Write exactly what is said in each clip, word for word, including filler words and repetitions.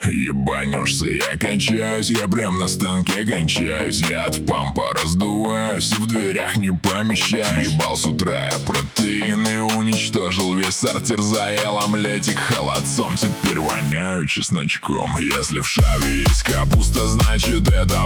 Ебанешься, я кончаюсь, я прям на станке кончаюсь. Я от пампа раздуваюсь и в дверях не помещаюсь. Ебал с утра я протеины, уничтожил весь сортир, заел омлетик холодцом. Теперь воняю чесночком. Если в шаве есть капуста, значит это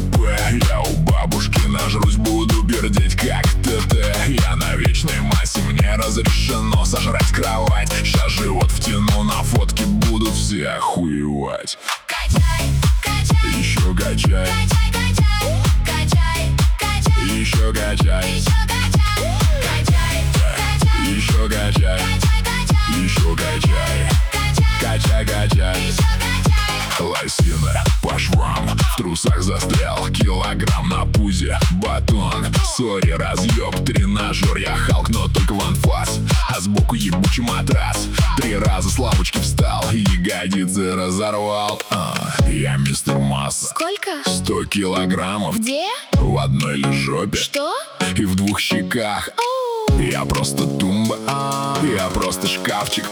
ПП. Я у бабушки нажрусь, буду пердеть как ТТ. Я на вечной массе, мне разрешено сожрать кровать. Щас живот втяну, на фотке будут все охуевать. Качай, качай, Еще качай, качай, качай, качай, качай, еще качай, еще качай, качай, качай, еще качай, качай, качай, еще качай, качай, качай. еще качай. Лосина по швам, в трусах застрял килограмм на пузе. Батон, сори, разъеб, тренажер. Я Халк, но только в анфас, а сбоку ебучий матрас. Три раза с лавочки встал, ягодицы разорвал. а, Я мистер Масса. Сколько? Сто килограммов Где? в одной лишь жопе Что? и в двух щеках. Оу. Я просто тумба, я просто шкафчик,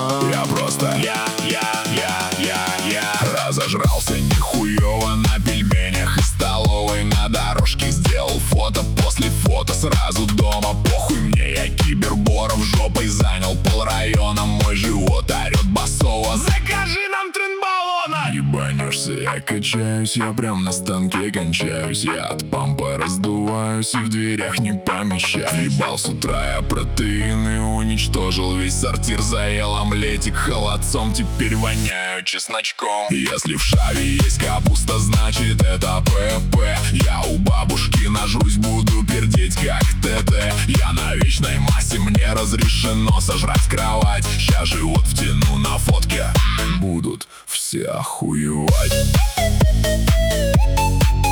я просто я, я, я, я, я разожрался нихуево на пельменях из столовой на дорожке. Сделал фото, после фото сразу дома. Похуй мне, я киберборов жопой занял пол района. Мой живот орет басово: закажи нам тренбаллона. Ебанешься, я качаюсь, я прям на станке кончаюсь. Я от пампа раздуваюсь и в дверях не помещаюсь. Ебал с утра я протеины, уничтожил весь сортир, заел омлетик холодцом. Теперь воняю чесночком. Если в шаве есть капуста, значит это ПП. Я у бабушки нажрусь, буду пердеть как ТТ. Я на вечной массе, мне разрешено сожрать кровать. Щас живот втяну, на фотке будут все охуевать.